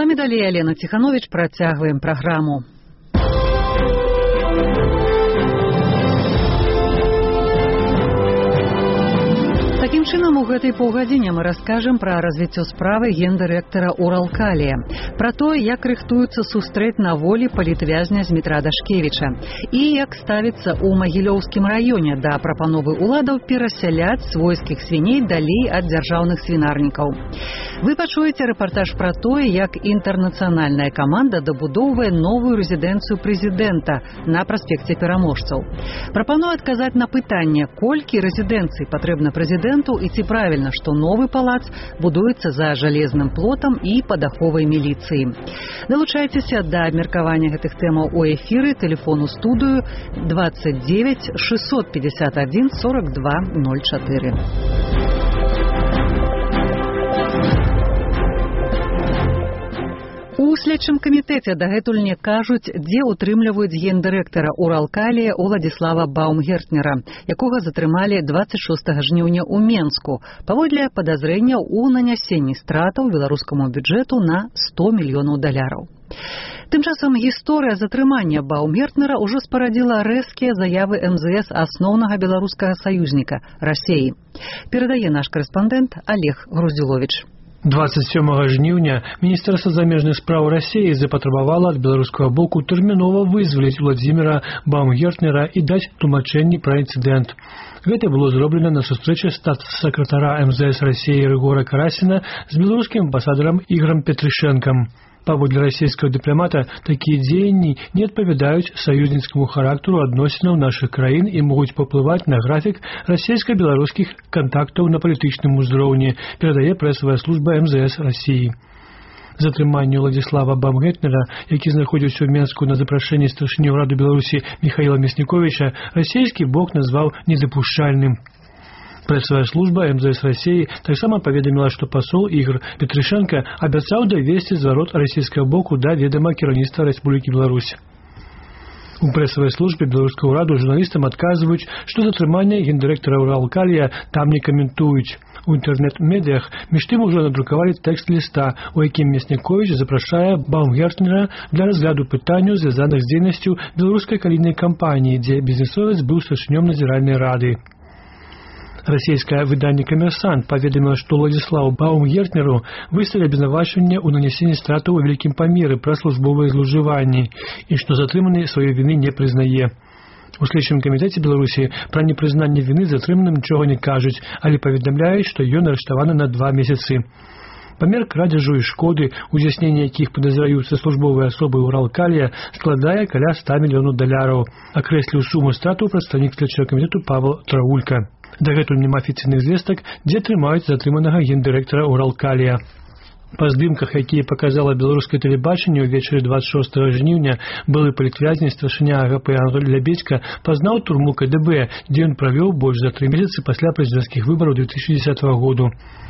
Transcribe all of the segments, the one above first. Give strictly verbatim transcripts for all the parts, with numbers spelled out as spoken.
вами далей Алена Тиханович, працягваем праграму. Такім чынам, у гэтай паўгадзіне мы раскажам пра развіццё справы гендырэктара Уралкалія, пра тое, як рыхтуюцца сустрэць на волі палітвязня Змітра Дашкевіча і як ставіцца ў Магілёўскім раёне да прапановы ўладаў перасяляць свойскіх свіней далей ад дзяржаўных свінарнікаў. Вы пачуеце рэпартаж пра тое, як інтэрнацыянальная каманда дабудоўвае новую рэзідэнцыю прэзідэнта на праспекце Пераможцаў. Прапаную адказаць на пытанне, колькі рэзідэнцый патрэбна прэзідэнту і ці правільна, што новы палац будуецца за жалезным плотам і пад аховай міліцыі. Далучайцеся да абмеркавання гэтых тэмаў у эфіры, тэлефон у студыю двадцать девять шестьсот пятьдесят один сорок два ноль четыре. У следчым камітэце дагэтуль не кажуць, дзе ўтрымліваюць гендырэктара Уралкалія Уладзіслава Баумгертнера, якога затрымалі двадцать шостага жніўня ў Менску, паводле падазрэнняў у нанясенні стратаў беларускаму бюджэту на сто мільёнаў даляраў. Тым часам гісторыя затрымання Баумгертнера ўжо спарадзіла рэзкія заявы эм зэ эс асноўнага беларускага саюзніка Расеі. Перадае наш корэспандэнт Олег Груздзіловіч. двадцать сёмага жніўня Міністэрства замежных спраў Расеі запатрабавала ад беларускага боку тэрмінова вызваліць Уладзіміра Баумгертнера і даць тлумачэнні пра інцыдэнт. Гэта было зроблена на сустрэчы статс-сакратара эм зэ эс Расеі Рыгора Карасіна з беларускім амбасадарам Ігорам Петрышэнкам. Паводле расійскага дыпламата, такія дзеянні не адпавядаюць саюзніцкаму характару адносінаў нашых краін і могуць паўплываць на графік расійска-беларускіх кантактаў на палітычным узроўні, перадае прэсавая служба эм зэ эс Расіі. Затрыманне Уладзіслава Баумгертнера, які знаходзіўся ў Менску на запрашэнні старшыні ўраду Беларусі Міхаіла Мясніковіча, расійскі бок назваў недапушчальным. Прэсавая служба эм зэ эс Расіі таксама паведаміла, што пасол Ігор Петрышэнка абяцаў давесці зварот расійскага боку да ведама кіраўніцтва Рэспублікі Беларусь. У прэсавай службе беларускага ўраду журналістам адказваюць, што затрыманне гендырэктара Уралкалія там не каментуюць. У інтэрнэт-медыях між тым ужо надрукавалі тэкст ліста, у якім Мясніковіч запрашае Баумгертнера для разгляду пытанняў, звязаных з дзейнасцю беларускай калійнай кампаніі, дзе бізнесовец быў старшынём надзіральнай рады. Расійскае выданне «Камерсант» паведаміла, што Уладзіславу Баумгертнеру выставілі абвінавачванне ў нанесенні стратаў у вялікім памеры пра службовыя злоўжыванні і што затрыманы сваёй віны не прызнае. У следчым камітэце Беларусі пра непрызнанне віны затрыманым нічога не кажуць, але паведамляюць, што ён арыштаваны на два месяцы. Памер крадзяжу і шкоды, узясненне якіх падазраюцца службовыя асобы Уралкалія, складае каля ста мільёнаў даляраў, акрэсліў суму стратаў прадстаўнік следчага камітэту Павел Траўлька. Дагэтуль няма афіцыйных звестак, дзе трымаюць затрыманага гендырэктара Уралкалія. Па здымках, якія паказала беларускае тэлебачанне ўвечары двадцать шостага жніўня, былы палітвязень старшыня а гэ пэ Анатолій Лябедзька пазнаў турму ка дэ бэ, дзе ён правёў больш за тры месяцы пасля прэзідэнцкіх выбараў две тысячи десятого году.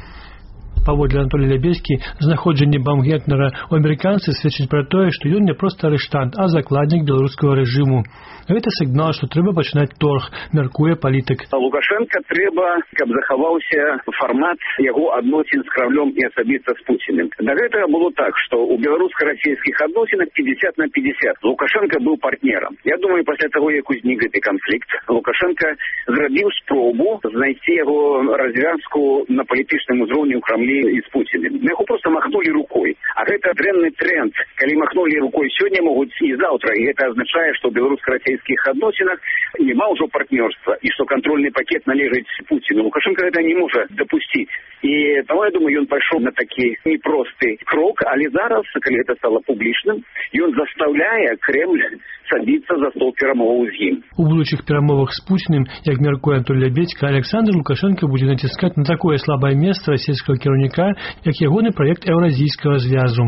Паводле Анатолія Лябедзькі, знаходжанне Баумгертнера ў амерыканцы сведчыць пра тое, што ён не проста арыштант, а закладнік беларускага рэжыму. Гэта сігнал, што трэба пачынаць торг, мяркуе палітык. Лукашенка трэба, каб захаваўся фармат яго адносін з Крамлём і асабіста з Пуціним. Да гэтага было так, што ў беларуска-расійскіх адносінах пятьдесят на пятьдесят. Лукашенка быў партнерам. Я думаю, пасля таго, як узнік гэты канфлікт, Лукашенка зрабіў спробу знайсці яго развязку на палітычным узроўні ў Крамлі і з Пуціним. Яго проста махнулі рукой. А гэта дрэнны тренд. Калі махнулі рукой сёння, могуць і заўтра. І гэта азначае, што беларуска-расійскіх адносінах няма ўжо партнёрства і што кантрольны пакет належыць Пуціну. Лукашенко гэта не можа дапусціць. І таму, я думаю, ён пайшоў на такі непросты крок, але зараз, калі гэта стала публічным, ён застаўляе Кремль садіцца за стол перамоваў з ім. У будучых перамовах з Пуціним, як мяркуе Анатолій Лябедзька, Александр Лукашенко будзе націскаць на такое слабае месца расійскага кіраўніка, як ягоны праект еўразійскага звязу.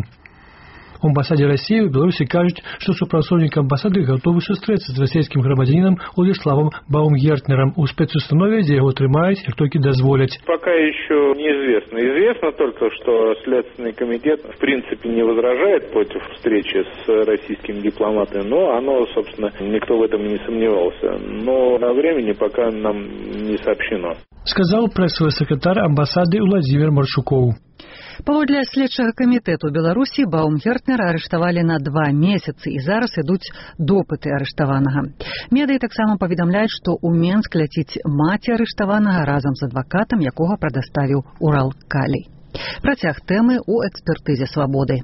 У амбасаде России в Беларуси кажут, что супрацоўнік амбасады готовы сустрэцца з расійскім грамадзянінам Уладзіславом Баумгертнером у спецустанове, где его трымаюць, як только дозволят. Пока еще неизвестно. Известно только, что Следственный комитет в принципе не возражает против встречи с российскими дипломатами, но оно, собственно, никто в этом не сомневался. Но о времени пока нам не сообщено. сказал прессовый секретарь амбассады Владимир Марчуков. Паводле следчага камітэту Беларусі Баумгертнера арыштавалі на два месяцы і зараз ідуць допыты арыштаванага. Медыі таксама паведамляюць, што ў Менск ляціць маці арыштаванага разам з адвакатам, якога прадаставіў Уралкалій. Працяг тэмы ў экспертызе «Свабоды».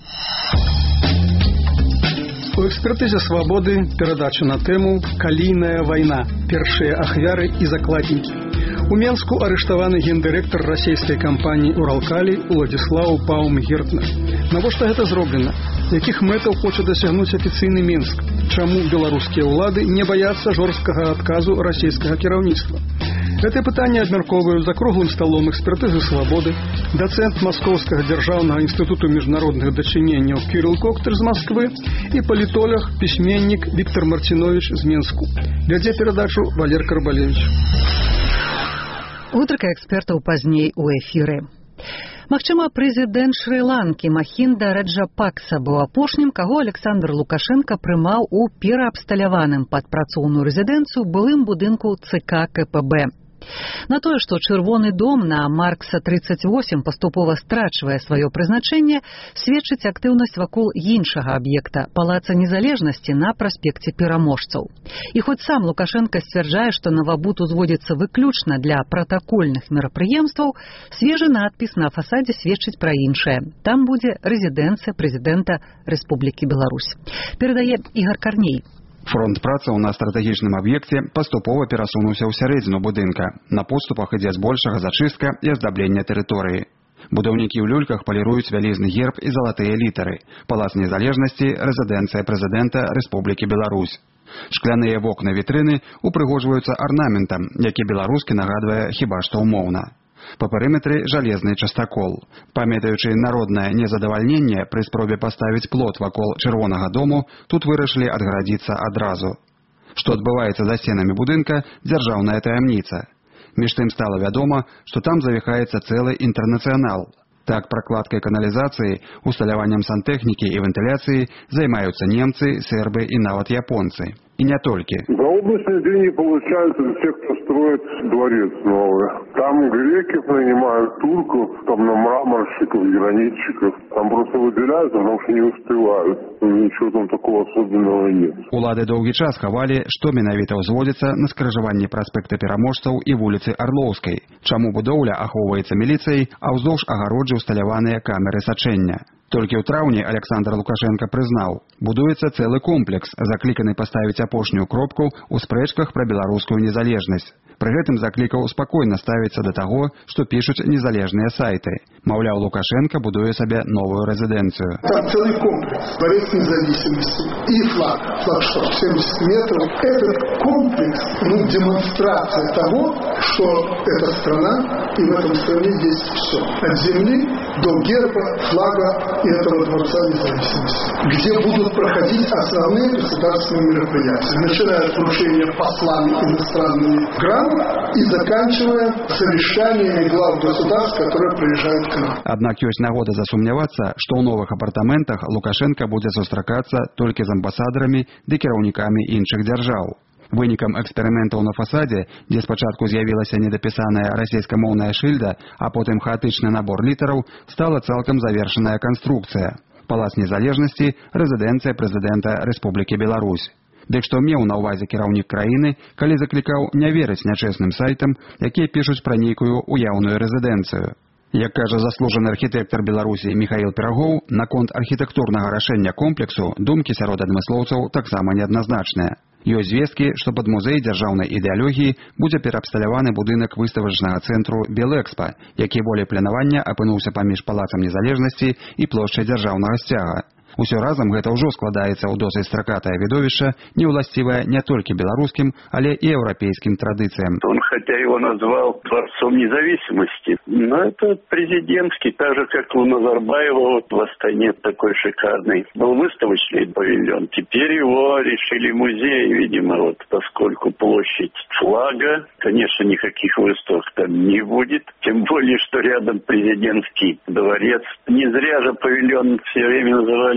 У экспертызе «Свабоды» перадача на тэму «Калійная вайна. Першыя ахвяры і закладнікі». У Менску арыштаваны гендырэктар расійскай кампаніі «Уралкалій» Уладзіслаў Баумгертнер. Навошта гэта зроблена? Якіх мэтаў хоча дасягнуць афіцыйны Менск? Чаму беларускія ўлады не баяцца жорсткага адказу расійскага кіраўніцтва? Гэтае пытанне абмяркоўваюць за круглым сталом экспертызы «Свабоды» дацэнт Маскоўскага дзяржаўнага інстытуту міжнародных дачыненняў Кірыл Коктыр з Масквы і палітолог, пісьменнік Віктор Марціновіч з Менску. Вядзе перадачу Валер Карбалевіч. Гутарка экспертаў пазней у эфіры. Магчыма, прэзідэнт Шры-Ланкі Махінда Раджапакса быў апошнім, каго Александр Лукашенко прымаў у пераабсталяваным пад працоўную рэзідэнцыю былым будынку ЦК КПБ. На тое, што Чырвоны дом на Маркса тридцать восемь паступова страчвае сваё прызначэнне, сведчыць актыўнасць вакол іншага аб'екта – Палаца Незалежнасці на праспекце Пераможцаў. І хоць сам Лукашенко сцвярджае, што навабуд узводзіцца выключна для пратакольных мерапрыемстваў, свежы надпіс на фасадзе сведчыць пра іншае. Там будзе рэзідэнцыя прэзідэнта Рэспублікі Беларусь. Перадае Ігор Карней. Фронт працаў на стратэгічным аб'екце паступова перасунуўся ў сярэдзіну будынка. На подступах ідзе збольшага зачыстка і аздаблення тэрыторыі. Будаўнікі ў люльках паліруюць вялізны герб і залатыя літары. Палац Незалежнасці, рэзідэнцыя прэзідэнта Рэспублікі Беларусь. Шкляныя вокны вітрыны упрыгожваюцца арнаментам, які беларускі нагадвае хіба што ўмоўна. Па перыметры жалезны частакол. Памятаючы народнае незадавальненне пры спробе паставіць плот вакол Чырвонага дому, тут вырашылі адгарадзіцца адразу. Што адбываецца за сценамі будынка – дзяржаўная таямніца. Між тым стала вядома, што там завіхаецца цэлы інтэрнацыянал. Так пракладкай каналізацыі, усталяваннем сантэхнікі і вентыляцыі займаюцца немцы, сербы і нават японцы. И не только. За облачные деньги получаются те, кто строит дворец новый. Там греков нанимают, турков, там на мраморщиков, гранитчиков. Там просто выделяются, потому что не успевают. Ничего там такого особенного нет. Улады доўгі час хавалі, што менавіта ўзводзіцца на скрыжаванні праспекта Пераможцаў і вуліцы Арлоўскай. Чаму будоўля ахоўваецца міліцыяй, а ўздоўж агароджы ўсталяваныя камеры сачэння. Толькі ў траўні Александр Лукашенко прызнаў, будуецца цэлы комплекс, закліканы паставіць апошнюю кропку ў спрэчках пра беларускую незалежнасць. Пры гэтым заклікаў спакойна ставіцца да таго, што пішуць незалежныя сайты. Маўляў, Лукашенко будуе сабе новую рэзідэнцыю. Там целый комплекс, дворец независимости и флаг, флагшток семьдесят метров. Этот комплекс, ну, демонстрация того, что эта страна, и в этом стране есть все. От земли до герба, флага и этого дворца независимости, где будут проходить основные государственные мероприятия, начиная от вручения послами иностранными грант и заканчивая совещаниями глав государств, которые приезжают к нам. Аднак ёсць нагода засумнявацца, што ў новых апартаментах Лукашенко будзе сустракацца толькі з амбасадарамі ды кіраўнікамі іншых дзяржаў. Вынікам эксперыментаў на фасадзе, дзе спачатку з'явілася недапісаная расійскамоўная шыльда, а потым хаатычны набор літараў, стала цалкам завершаная канструкцыя. Палац Незалежнасці, рэзідэнцыя прэзідэнта Рэспублікі Беларусь. Дык што меў на ўвазе кіраўнік краіны, калі заклікаў не верыць нячэсным сайтам, якія пішуць пра нейкую уяўную рэзідэнцыю. Як кажа заслужаны архітэктар Беларусі Михаил Пирогов, наконт архітэктурнага рашэння комплексу думкі сярод адмыслоўцаў таксама неадназначныя. Ёсць звесткі, што пад музей дзяржаўнай ідэалогіі будзе пераабсталяваны будынак выставачнага цэнтру Белэкспа, які волей планавання апынуўся паміж Палацам Незалежнасці і плошчай дзяржаўнага сцяга. Усё разам гэта ўжо складаецца ў досыць стракатае відовішча, неўласцівае не толькі беларускім, але і еўрапейскім традыцыям. Он хотя его назвал Дворцом Независимости, но это президентский, так же как у Назарбаева вот в Астане такой шикарный был выставочный павильон. Теперь его решили музей, видимо, вот поскольку площадь флага, конечно, никаких выставок там не будет, тем более, что рядом президентский дворец. Не зря же павильон все время называли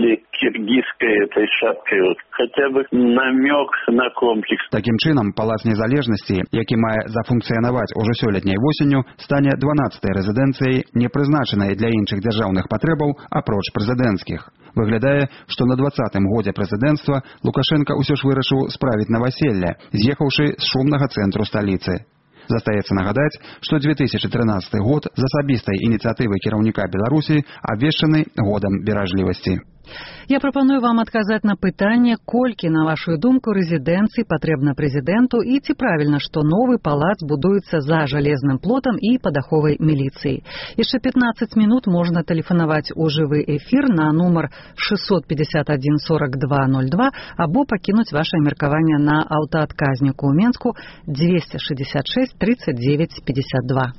или киргизской этой шапкой. Вот хотя бы намек на комплекс. Таким чынам, Палац Незалежности, які мае зафункцыянаваць ужо сёлетняй восенню, стане дванаццатай рэзідэнцыяй, не прызначанай для іншых дзяржаўных патрэбаў, апроч прэзідэнцкіх. Выглядае, што на дваццатым годзе прэзідэнцтва Лукашенко ўсё ж вырашыў справіць наваселле, з'ехаўшы з шумнага цэнтру сталіцы. Застаецца нагадаць, што две тысячы трынаццаты год з асабістай ініцыятывы кіраўніка Беларусі абвешчаны годам беражлівасці. Я прапаную вам адказаць на пытанне, колькі, на вашу думку, рэзідэнцый патрэбна прэзідэнту і ці правільна, што новы палац будуецца за жалезным плотам і пад аховай міліцыі. Яшчэ пятнаццаць минут можна тэлефанаваць у жывы эфір на нумар шестьсот пятьдесят один сорок два ноль два або пакінуць ваше меркаванне на аўтаадказніку ў Менску двести шестьдесят шесть тридцать девять пятьдесят два.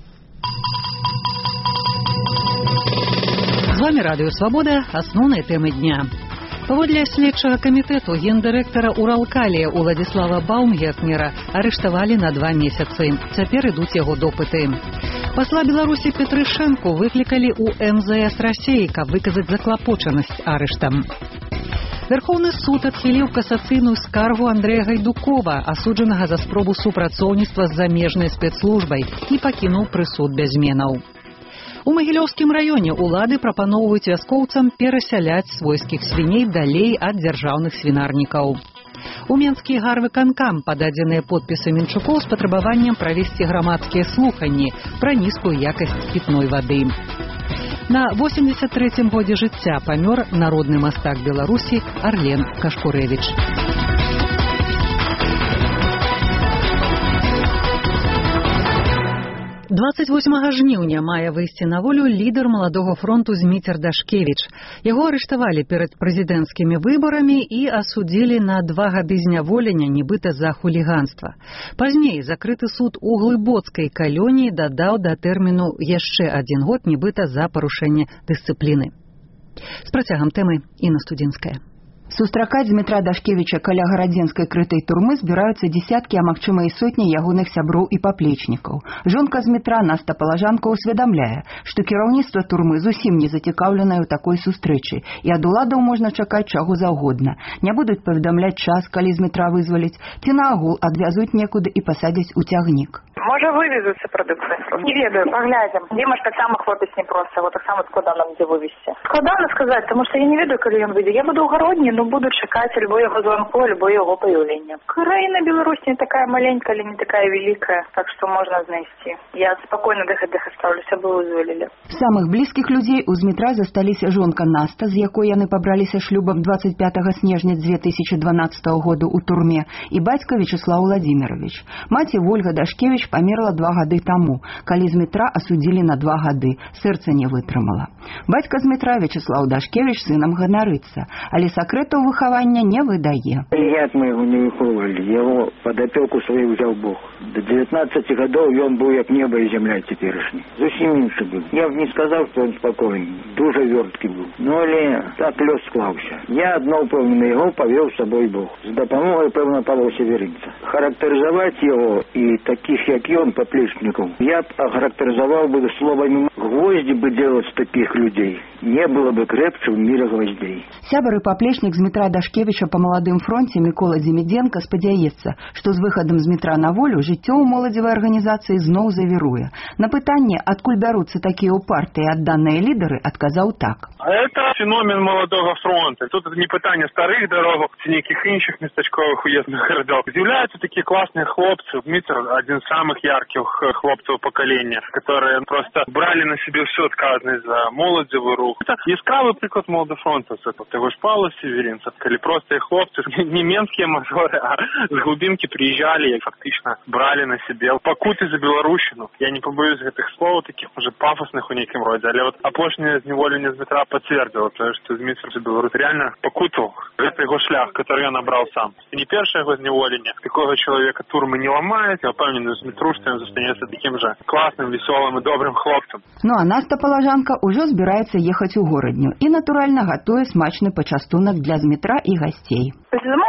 З вами Радыё Свабода, асноўныя тэмы дня. Паводле следчага камітэту гендырэктара Уралкалія Уладзіслава Баумгертнера арыштавалі на два месяцы. Цяпер ідуць яго допыты. Пасла Беларусі Петрышэнку выклікалі ў эм зэ эс Расіі, каб выказаць заклапочанасць арыштам. Верховны суд адхіліў касацыйную скаргу Андрэя Гайдукова, асуджанага за спробу супрацоўніцтва з замежнай спецслужбай, і пакінуў прысуд без зменаў. У Магілёўскім раёне улады прапаноўваюць вяскоўцам перасяляць свойскіх свіней далей ад дзяржаўных свінарнікаў. У Менскі гарвыканкам пададзеныя подпісы Менчукоў з патрабаваннем правесці грамадскія слуханні пра нізкую якасць пітной вады. На восемьдесят трэцім годзе жыцця памёр народны мастак Беларусі Арлен Кашкурэвіч. двадцать восьмага жніўня мае выйсці на волю лідар маладога фронту Зміцер Дашкевіч. Яго арыштавалі перад прэзідэнцкімі выбарамі і асудзілі на два гады зняволення, нібыта за хуліганства. Пазней закрыты суд у Глыбоцкай калоніі дадаў да тэрміну яшчэ адзін год, нібыта за парушэнне дысцыпліны. З працягам тэмы Інна Студзінская. Сустракаць Змітра Дашкевіча каля гарадзенскай крытай турмы збіраюцца дзесяткі, а магчыма і сотні ягоных сяброў і паплечнікаў. Жонка Змітра Наста Палажанка ўсведамляе, што кіраўніцтва турмы зусім не зацікаўленае ў такой сустрэчы, і ад уладаў можна чакаць чаго заўгодна. Не будуць паведамляць час, калі Змітра вызваляць, ці наогул адвязуць некуды і пасадзяць у цягнік. Можа вывезуцца прадукты. Не ведаю, паглядзім. Димаш таксама хлопец не проста, вот таксама складана дзе вывезці. Складана сказаць, таму што я не ведаю, калі ён выйдзе. Я буду ў гародні, но буду чакаць альбо яго званку, альбо яго паяўлення. Краіна Беларусь не такая маленькая, але не такая вялікая, так што можна знайсці. Я спакойна да гэтых астаўлюся, бы вызвалілі. Самых блізкіх людзей у Змітра засталіся жонка Наста, з якой яны пабраліся шлюбам двадцать пятага снежня две тысячи дванаццатага году ў турме, і бацька Вячеслав Владимирович. Маці Вольга Дашкевіч памерла два гады таму, калі Змітра асудзілі на два гады. Сэрца не вытрымала. Бацька Змітра Вячеслав Дашкевіч сынам ганарыцца, але сакрэтаў выхавання не выдае. Я моего не выхоўвалі, яго пад апёку сваю ўзяў Бог. До девятнадцати гадоў ён быў як неба і зямля цяперашні. Зусім іншы быў. Я б не сказаў, што ён спакойны, дужа вёрткі быў. Ну але так лёс склаўся. Я адно ўпэўнены, яго павёў з сабой Бог. З дапамогай, пэўна, Павла Северынца. Характарызаваць яго і такіх, як ён, паплечнікаў, я б ахарактарызаваў бы словамі гвозді бы делать з таких людзей. Не было бы крепче в мире гвоздей. Сябар і паплечнік Змітра Дашкевіча па маладым фронце Мікола Дземідзенка спадзяецца, што з выхадам Змітра на волю жыццё ў моладзевай арганізацыі зноў завіруе. На пытанне, адкуль бяруцца такія упартыя і адданыя лідары, адказаў так. Это феномен маладога фронта. Тут не пытанне старых дарогах ці нейкіх іншых местачковых уездных гарадоў. З'яўляюцца такія класныя хлопцы. Дмитр один из самых ярких хлопцев поколения, которые просто брали на себе всю отказность за молодзевый рух. Это яскравый приклад маладога фронта. Это того ж Павла Северинца, или просто их хлопцы, не менские мажоры, а с глубинки приезжали и фактично брали на себе пакуты за Белорусину. Я не побоюсь этих слов, таких уже пафосных у неким роде, але вот опошнее зневоление Змітра подтвердило, потому что Змітр за Беларусь реально покутал. Это его шлях, который я набрал сам. И не первое его зневоление. Такого человека турмы не ломает. Я упевнений в Змітру, что он застанется таким же классным, веселым и добрым хлопцем. Ну а Наста Палажанка уже збираецца ехаць у горадню і, натуральна, гатуе смачны пачастунак для Змітра і гасцей. Безумоўна,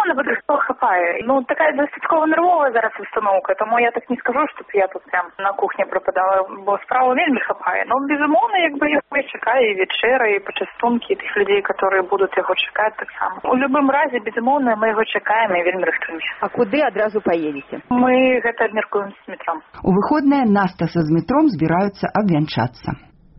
нават што хапае. Ну, такая дастаткова нервовая зараз установка, тому я так не скажу, щоб я тут прям на кухні пропадала, бо справа вельмі хапае. Ну, безумовно, якби його і чекає і вечера, і почастунки, і тих людей, які будуть його чекати так само. У будь-якому разі, безумовно, ми його чекаємо і вельмі рихтуємося. А куди одразу поїдете? Ми гэта абмяркуем з метром. У выходныя Настаса з метром збіраюцца абвянчацца.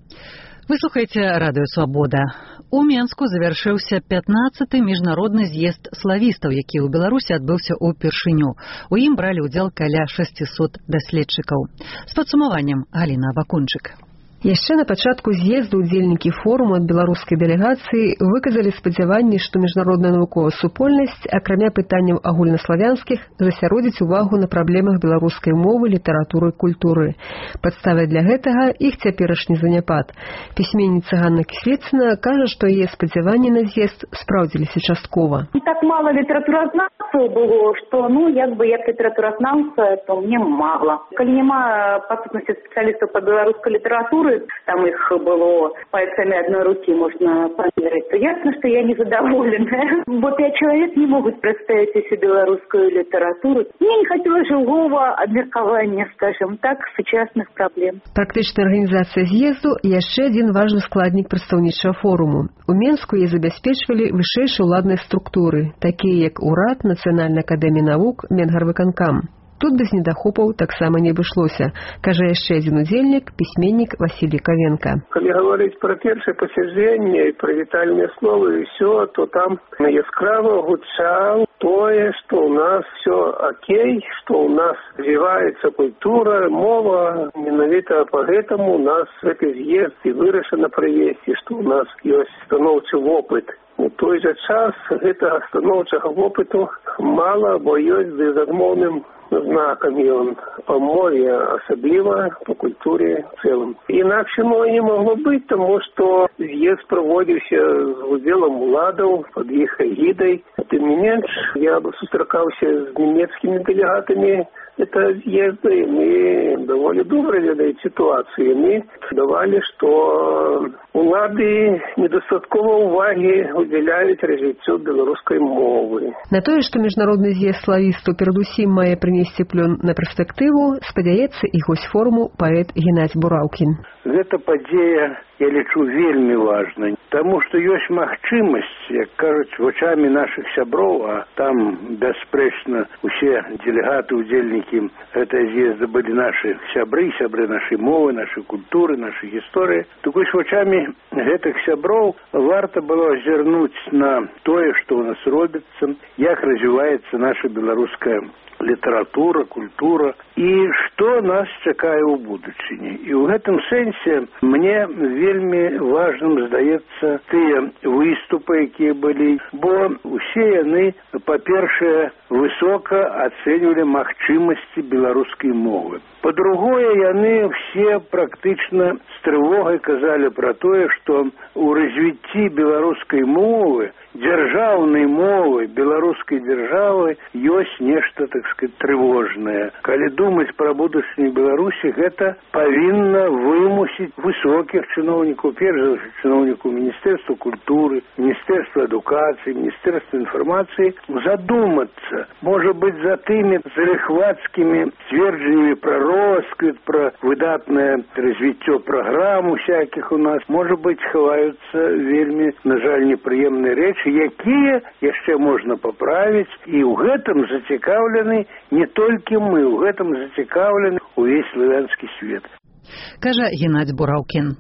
Вы слухаеце радыё Свабода. У Менску завяршыўся пятнаццаты міжнародны з'езд славістаў, які ў Беларусі адбыўся ўпершыню. У ім бралі ўдзел каля шасцісот даследчыкаў. З падсумаваннем Галіна Бакунчык. Яшчэ на пачатку з'езду ўдзельнікі форуму ад беларускай дэлегацыі выказалі спадзяванні, што міжнародная навуковая супольнасць, акрамя пытанняў агульнаславянскіх, засяродзіць увагу на праблемах беларускай мовы, літаратуры і культуры. Падставай для гэтага іх цяперашні заняпад. Пісьменніца Ганна Кісліцына кажа, што яе спадзяванні на з'езд спраўдзіліся часткова. Так мало літаратуразнаўцаў было, што, ну, як бы як літаратуразнаўца, то мне мала. Калі няма, па сутнасці, спецыялістаў па беларускай літаратуры, там их было пальцами одной руки можно померить, то ясно, что я незадоволенная. Вот пять человек не могут представить себе белорусскую литературу. Мне не хотелось живого обмеркования, скажем так, сучасных проблем. Практычная арганізацыя з'езду яшчэ адзін важны складнік прадстаўнічага форуму. У Менску яе забяспечвалі вышэйшыя ўладныя структуры, такія як урад, Нацыянальная акадэмія навук, Менгарвыканкам. Тут без недахопаў таксама не абышлося, кажа яшчэ адзін удзельнік, пісьменнік Васілій Кавенка. Калі гаварыць пра першае пасяджэнне і пра вітальныя словы і ўсё, то там яскрава гучала тое, што ў нас все окей, што ў нас развіваецца культура, мова, менавіта па гэтаму у нас гэты з'езд і вырашана правесці, што ў нас ёсць станоўчы вопыт. У той жа час гэтага станоўчага вопыту мала, бо ёсць з адмоўным знакамі ён па мове, асабліва па культуре в цэлым. Інакш яно не могло быць, таму што з'езд праводзіўся з удзелам уладаў пад іх агідай. Тым не менш, я сустракаўся з нямецкімі дэлегатамі это з'езды, і мы даволі добра ведаюць сітуацыю. Мы давалі, што улады недастаткова ўвагі удзяляюць развіццю беларускай мовы. На тое, што міжнародны з'езд славістаў перадусім мае прынесці плён на перспектыву, спадзяецца і госць форуму паэт Геннадзь Бураўкін. Гэта падзея, я лічу, вельмі важна, таму што ёсць магчымасць, як кажуць, вачамі нашых сяброў, а там, бясспрэчна, усе дэлегаты, удзельнікі гэтага з'езда былі нашы сябры, сябры нашай мовы, нашай культуры, нашай гісторыі. Так вось вачамі гэтых сяброў варта было азірнуць на тое, што ў нас робіцца, як развіваецца наша беларуская літаратура, культура і што нас чакае ў будучыні. І ў гэтым сэнсе мне вельмі важным здаецца тыя выступы, якія былі, бо усе яны, па-першае, высока ацэньвалі магчымасці беларускай мовы. Па-другое, яны все практычна з трывогай казалі пра тое, што ў развіцці беларускай мовы, дзяржаўнай мовы, беларускай дзяржавы ёсць нешта, так сказать, трывожнае. Калі думаць пра будучыню Беларусі, гэта павінна вымусіць высокіх чыноўнікаў, перш за ўсё чыноўнікаў Міністэрства культуры, Міністэрства адукацыі, Міністэрства інфармацыі задумацца, можа быць, за тымі заліхвацкімі сцверджаннямі пра росквіт, пра выдатнае развіццё праграм усякіх у нас, можа быць, хаваюцца вельмі, на жаль, непрыемныя рэчы, якія яшчэ можна паправіць, і ў гэтым зацікаўлены не толькі мы, у гэтым зацікаўлены увесь славянскі свет. Кажа Геннадзь Бураўкін.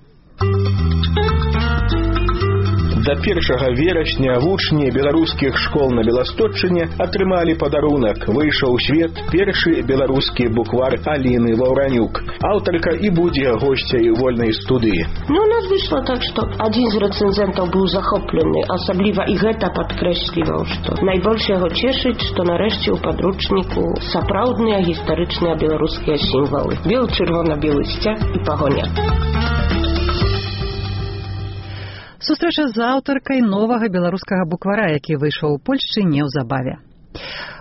Да першага верасня вучні беларускіх школ на Беластотчыне атрымалі падарунак. Выйшаў у свет першы беларускі буквар Аліны Ваўранюк. Аўтарка і будзе госцяй вольнай студыі. Ну, у нас выйшло так, што адзін з рэцэнзентаў быў захоплены, асабліва і гэта падкрэсліваў, што найбольш яго цешыць, што нарэшце ў падручніку сапраўдныя гістарычныя беларускія сімвалы. Бел-чырвона-белы сцяг і пагоня. Сустрэча з аўтаркай новага беларускага буквара, які выйшаў у Польшчы неўзабаве.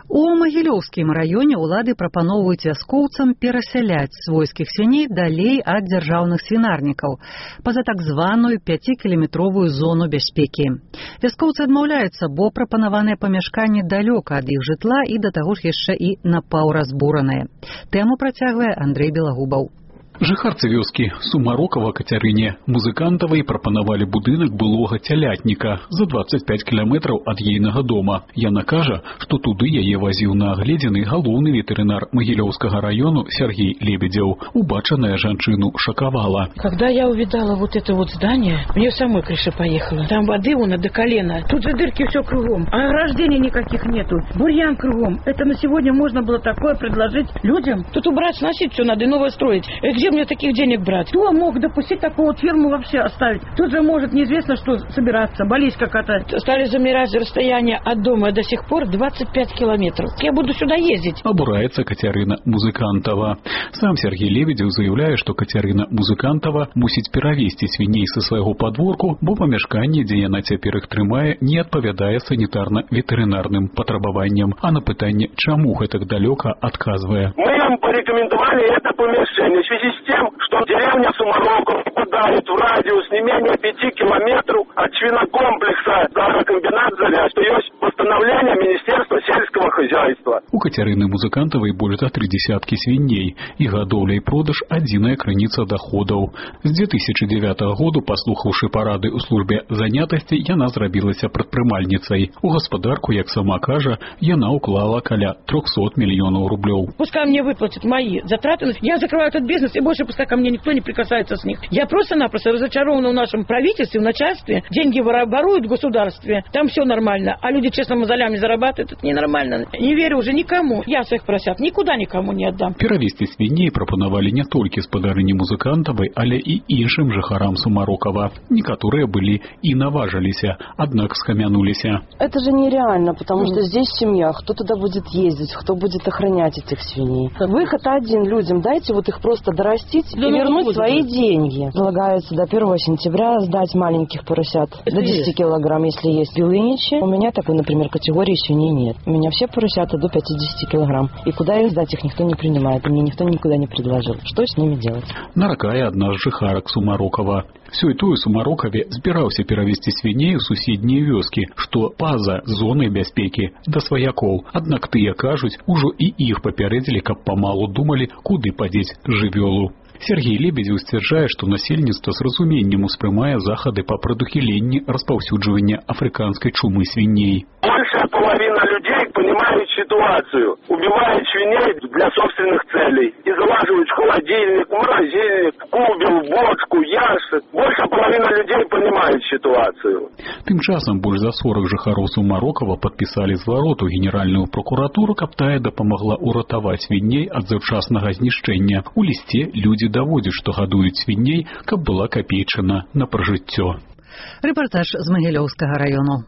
У Магілёўскім раёне ўлады прапаноўваюць вяскоўцам перасяляць свойскіх свіней далей ад дзяржаўных свінарнікаў па-за так званую пяцікіламетровую зону бяспекі. Вяскоўцы адмаўляюцца, бо прапанаваныя памяшканні далёка ад іх жытла і да таго ж яшчэ і напаўразбураныя. Тэму працягвае Андрэй Белагубаў. Жыхарцы вёскі Сумарокава Кацярыне Музыкантавай прапанавалі будынак былога цялятніка за дваццаць пяць кіламетраў ад ейнага дома. Яна кажа, што туды яе вазіў на агледзены галоўны ветэрынар Магілёўскага району Сергей Лебедзеў. Убачаная жанчыну шокавала. Когда я увидала вот это вот здание, мне самой крыша поехала. Там воды вон до колена. Тут же дырки все кругом. А ограждений никаких нету. Бурьян кругом. Это на сегодня можно было такое предложить людям. Тут убрать, сносить все надо и новое строить. Где мне таких денег брать? Кто мог допустить такую вот фирму вообще оставить? Тут же может неизвестно что собираться, болезнь какая-то. Стали замерять расстояние от дома до сих пор двадцать пять километров. Я буду сюда ездить. Абурается Кацярына Музыкантова. Сам Сергей Лебедзев заявляе, што Кацярына Музыкантова мусіць перавесці свіней са свайго падворку, бо памяшканне, дзе яна цяпер іх трымае, не адпавядае санітарна-ветэрынарным патрабаванням. А на пытанне, чаму гэтак далёка, адказвае. Мы вам порекомендовали это помещение в связи с тем, что деревня Сумароков попадает в радиус не менее пяти километров от свинокомплекса «Агрокомбинат Заря», что есть постановление Министерства сельского хозяйства. У Кацярыны Музыкантавай больш за тры десяткі свіней, і гадоўля і продаж адзіная крыніца доходаў. З две тысячи девятого году, паслухаўшы парады ў службе занятасці, яна зрабілася прадпрымальніцай. У гаспадарку, як сама кажа, яна уклала каля трёхсот мільёнаў рублёў. Пускай мне выплатят мои затраты, я закрываю этот бизнес, и больше пускай ко мне никто не прикасается с них. Я просто-напросто разочарована в нашем правительстве, в начальстве. Деньги воруют в государстве, там все нормально, а люди честно мозолями зарабатывают, это ненормально. Не верю уже никому. Я своих поросят никуда никому не отдам. Перавесці свіней прапанавалі не толькі спадарыні Музыкантавай, але і іншым жыхарам Сумарокава. Некаторыя былі і наважыліся, аднак схамянуліся. Это же нереально, потому что здесь семья, кто туда будет ездить, кто будет охранять этих свиней. Выход один людям, дайте вот их просто дорастить и вернуть свои деньги. Предлагается до первого сентября сдать маленьких поросят до десяти килограмм, если есть белыничи. У меня такой, например, категории свиней нет. У меня все поросята до пятидесяти килограмм. И куда их сдать, их никто не принимает. И мне никто никуда не предложил. Что с ними делать? Наракае адна з жыхарак Сумарокава. Сёй тую Сумарокаве збіраўся перавесці свіней у суседнія вёскі, што па-за зонай бяспекі да сваякоў. Аднак тыя кажуць, ужо і іх папярэдзілі, каб памалу думалі, куды падзець жывёлу. Сергей Лебедзев сцвярджае, што насельніцтва з разуменнем успрымае захады па прадухіленні распаўсюджвання афрыканскай чумы свіней. Большая половина людей понимает ситуацию, убивает свиней для собственных целей и залаживают в холодильник, морозильник, кубел, бочку, ящик. Большая половина людей понимает ситуацию. Тым часам больш за сорок жыхароў Сумарокава падпісалі зварот у генеральную прокуратуру, каб тая дапамагла ўратаваць свіней ад заўчаснага знішчэння. У лісце людзі даводзяць, што гадуюць свіней, каб была капейчына на пражыццё. Рэпартаж з Магілёўскага раёну.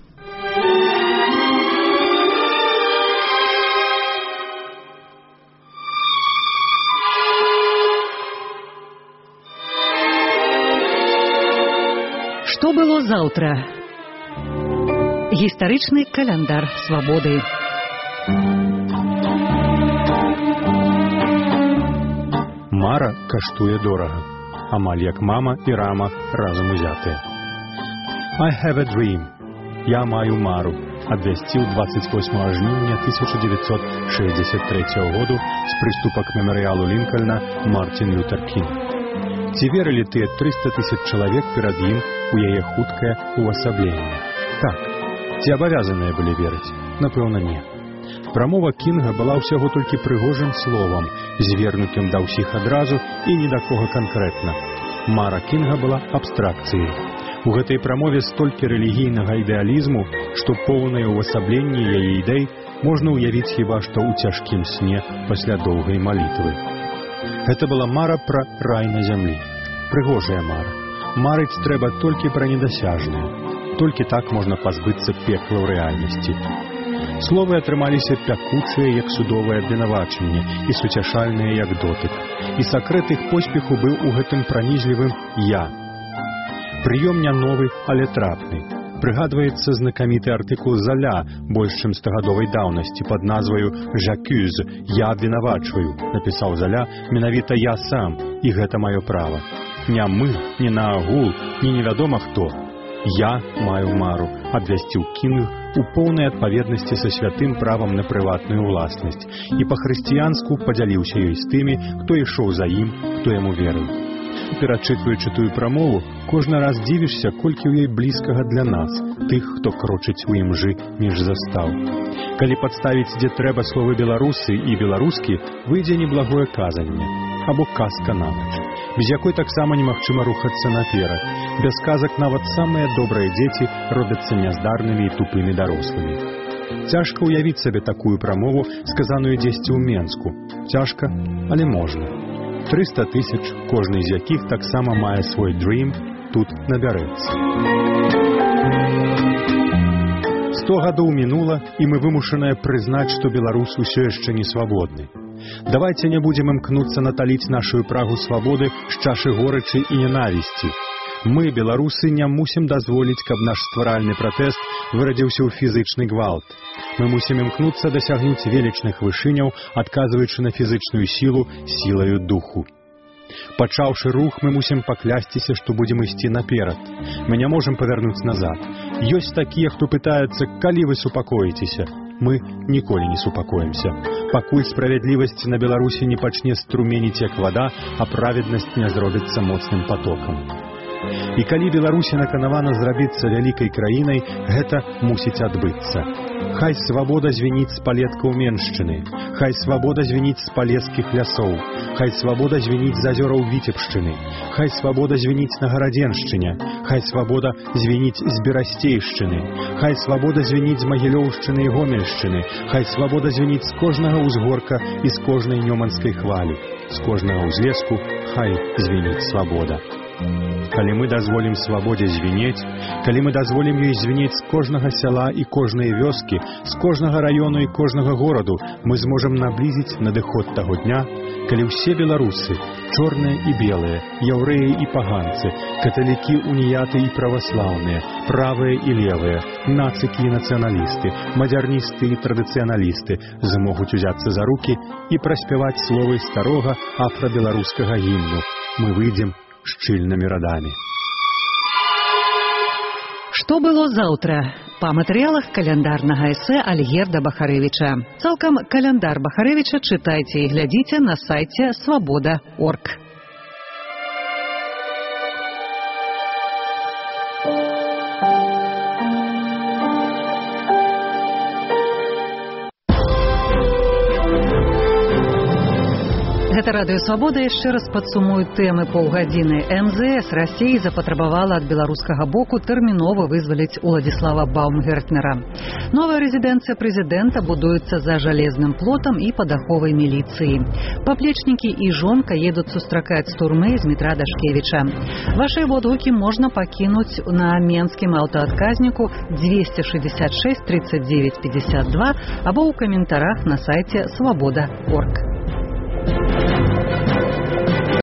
Што было заўтра? Гістарычны каляндар свабоды. Мара каштуе дорага, амаль як мама і рама разам узятыя. I have a dream. Я маю мару, абвясціў двадцать восьмого жніўня тысяча девятьсот шестьдесят третьего году з прыступа к мемарыялу Лінкальна Мартин Лютер Кінг. Ці верылі тыя трыста тысяч чалавек перад ім у яе хуткае увасабленне? Так. Ці абавязаныя былі верыць? Напэўна, не. Прамова Кінга была ўсяго толькі прыгожым словам, звернутым да ўсіх адразу і ні да кога канкрэтна. Мара Кінга была абстракцыяй. У гэтай прамове столькі рэлігійнага ідэалізму, што поўнае ўвасабленне яе ідэй можна ўявіць хіба што ў цяжкім сне пасля доўгай малітвы. Гэта была мара пра рай на зямлі. Прыгожая мара. Марыць трэба толькі пра недасяжнае. Толькі так можна пазбыцца пекла ў рэальнасці. Словы атрымаліся пякучыя, як судовае абвінавачанне, і суцяшальныя, як дотык. І сакрэт іх поспеху быў у гэтым пранізлівым «я». Прыём не новы, але трапны. прыгадваецца знакаміты артыкул Заля больш чым стагадовай даўнасці пад назваю «J'accuse» – «Я абвінавачваю», напісаў Заля, менавіта я сам, і гэта маё права. Не мы, не на агул, не невядома хто. Я маю мару, абвясціў Кінг у поўнай адпаведнасці са святым правам на прыватную ўласнасць і па-хрысціянску падзяліўся ёй з тымі, хто ішоў за ім, хто яму верыў. Перачытваючы тую прамову, кожны раз дзівішся, колькі ў ёй блізкага для нас, тых, хто крочыць у імжы між застаў. Калі падставіць, дзе трэба словы беларусы і беларускі, выйдзе неблагое казанне, або казка на ноч, без якой таксама немагчыма рухацца наперад. Без казак нават самыя добрыя дзеці робяцца няздарнымі і тупымі дарослымі. Цяжка ўявіць сабе такую прамову, сказаную дзесьці ў Менску. Цяжка, але можна. трыста тысяч, кожны з якіх таксама мае свой дрым, тут набярэцца. Сто гадоў мінула, і мы вымушаныя прызнаць, што беларус усё яшчэ не свабодны. Давайце не будзем імкнуцца наталіць нашу прагу свабоды з чашы горычы і ненавісці. Мы, беларусы, не мусім дазволіць, каб наш стваральны пратэст вырадзіўся ў фізычны гвалт. Мы мусім імкнуцца дасягнуць велічных вышыняў, адказваючы на фізычную сілу сілаю духу. Пачаўшы рух, мы мусім паклясціся, што будзем ісці наперад. Мы не можам павярнуць назад. Ёсць такія, хто пытаецца, калі вы супакоіцеся. Мы ніколі не супакоімся. Пакуль справядлівасць на Беларусі не пачне струменіць як вада, а праведнасць не зробіцца моцным патокам. І калі Беларусі наканавана зрабіцца вялікай краінай, гэта мусіць адбыцца. Хай свабода звініць з палеткаў Меншчыны, хай свабода звініць з палескіх лясоў, хай свабода звініць з азёраў Віцебшчыны, хай свабода звініць на Гарадзеншчыне, хай свабода звініць з Берасцейшчыны, хай свабода звініць з Магілёўшчыны і Гомельшчыны, хай свабода звініць з кожнага ўзгорка і з кожнай нёманскай хвалі, з кожнага ўзлеску хай звініць свабода. Калі мы дазволім свабодзе звінець, калі мы дазволім ёй звінець з кожнага сяла і кожнай вёскі, з кожнага раёну і кожнага гораду, мы зможам наблізіць надыход таго дня, калі ўсе беларусы, чорныя і белыя, яўрэі і паганцы, каталікі, уніяты і праваслаўныя, правыя і левыя, нацыкі і нацыяналісты, мадзярністы і традыцыяналісты змогуць узяцца за рукі і праспяваць словы старога афрабеларускага гімну. Мы выйдзем шчыльнымі радамі. Што было заўтра? Па матэрыялах каляндарнага эсэ Альгерда Бахарэвіча. Цалкам каляндар Бахарэвіча чытайце і глядзіце на сайце свабода точка орг. Гэта радыё «Свабода» яшчэ раз падсумуе тэмы паўгадзіны. эм зэ эс Расіі запатрабавала ад беларускага боку тэрмінова вызваліць Уладзіслава Баумгертнера. Новая рэзідэнцыя прэзідэнта будуецца за жалезным плотам і пад аховай міліцыі. Паплечнікі і жонка едуць сустракаць з турмы Змітра Дашкевіча. Вашыя водгукі можна пакінуць на менскім аўтаадказніку двести шестьдесят шесть тридцать девять пятьдесят два або ў каментарах на сайце свабода точка орг.